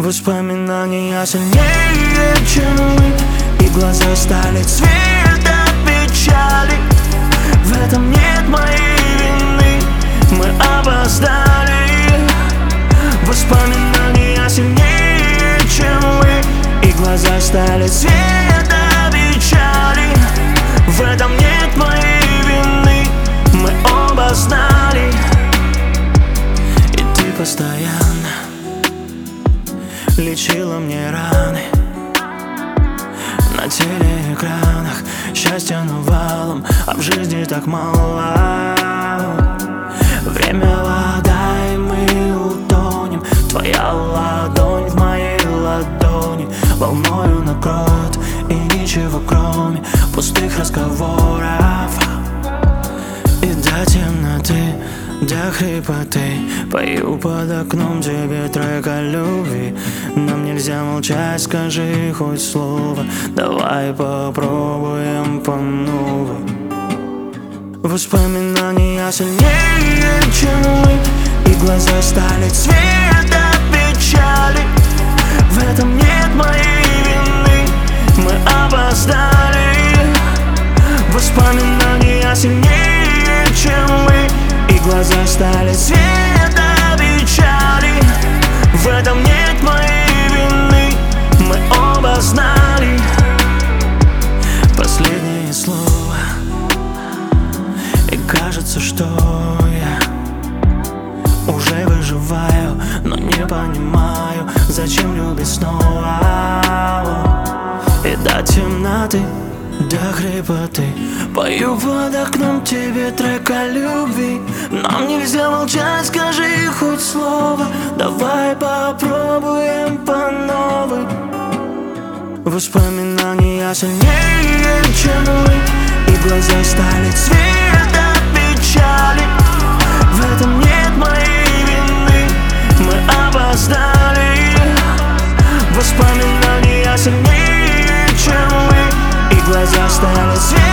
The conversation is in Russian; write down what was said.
Воспоминания сильнее, чем мы, и глаза стали цвета печали. В этом нет моей вины, мы опоздали. Воспоминания сильнее, чем мы, и глаза стали цвета печали. В этом нет моей вины, мы оба знали. И ты постоянно лечила мне раны на телеэкранах. Счастья навалом, а в жизни так мало. Время вода, и мы утонем. Твоя ладонь в моей ладони волною накроет, и ничего кроме пустых разговоров. И до темноты, до хрипоты пою под окном тебе трек о любви. Нам нельзя молчать, скажи хоть слово, давай попробуем по новой. Воспоминания сильнее, чем мы, и глаза стали цвета печали. В этом нет моей вины, мы опоздали. Воспоминания сильнее, чем мы, и глаза стали цвета печали. В этом нет моей вины, мы оба знали. Последнее слово, и кажется, что я уже выживаю, но не понимаю, зачем любить снова. И до темноты, до хрипоты пою под окном тебе трек о любви. Нам нельзя молчать, скажи хоть слово, давай попробуем по новой. Воспоминания сильнее, чем мы, и глаза стали цвета печали. В этом нет моей вины, мы опоздали. Воспоминания сильнее, чем мы, и глаза стали цвета